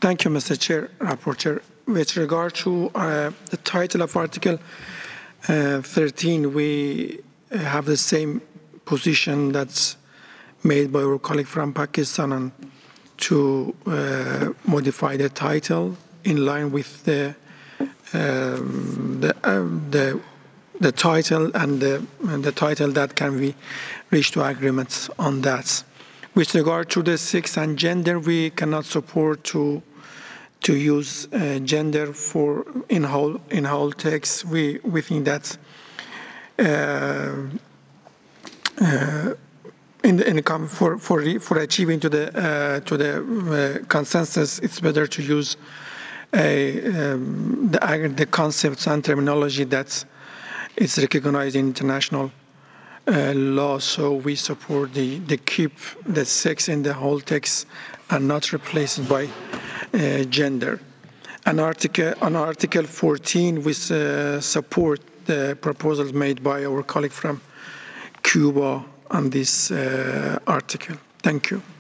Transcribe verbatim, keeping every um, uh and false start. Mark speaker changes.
Speaker 1: Thank you, Mister Chair, Rapporteur. With regard to uh, the title of Article uh, thirteen, we have the same position that's made by our colleague from Pakistan and to uh, modify the title in line with the um, the, um, the the title and the, and the title that can we reach to agreements on that. With regard to the sex and gender, we cannot support to to use uh, gender for in whole in whole text. We we think that uh, uh, in the, in the for for for achieving to the uh, to the uh, consensus, it's better to use a um, the the concepts and terminology that is recognized in international uh, law. So we support the the keep the sex in the whole text and not replace it by uh, gender. On article on Article fourteen, we uh, support the proposals made by our colleague from Cuba on this uh, article. Thank you.